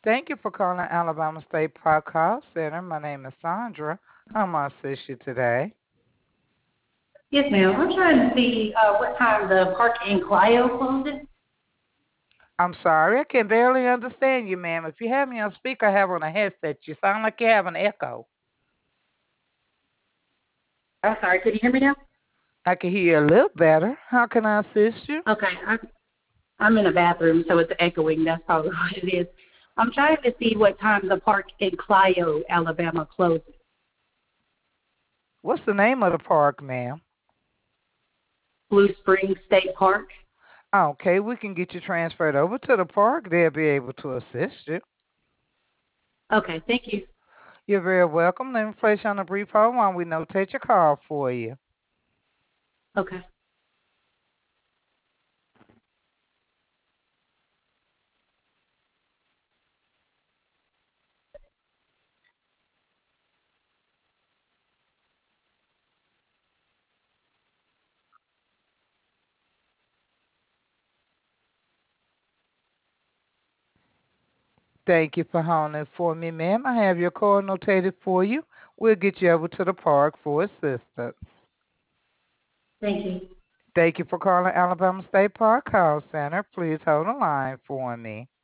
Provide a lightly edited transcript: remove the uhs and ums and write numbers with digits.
Thank you for calling Alabama State Park Call Center. My name is Sandra. How may I assist you today? Yes, ma'am. I'm trying to see what time the park in Clio closes. I'm sorry, I can barely understand you, ma'am. If you have me on speaker, I have on a headset. You sound like you have an echo. I'm sorry. Can you hear me now? I can hear you a little better. How can I assist you? Okay. I'm in a bathroom, so it's echoing. That's probably what it is. I'm trying to see what time the park in Clio, Alabama closes. What's the name of the park, ma'am? Blue Springs State Park. Okay, we can get you transferred over to the park. They'll be able to assist you. Okay. Thank you. You're very welcome. Let me place you on a brief hold while we notate your call for you. Okay. Thank you for holding for me, ma'am. I have your call notated for you. We'll get you over to the park for assistance. Thank you. Thank you for calling Alabama State Park Call Center. Please hold the line for me.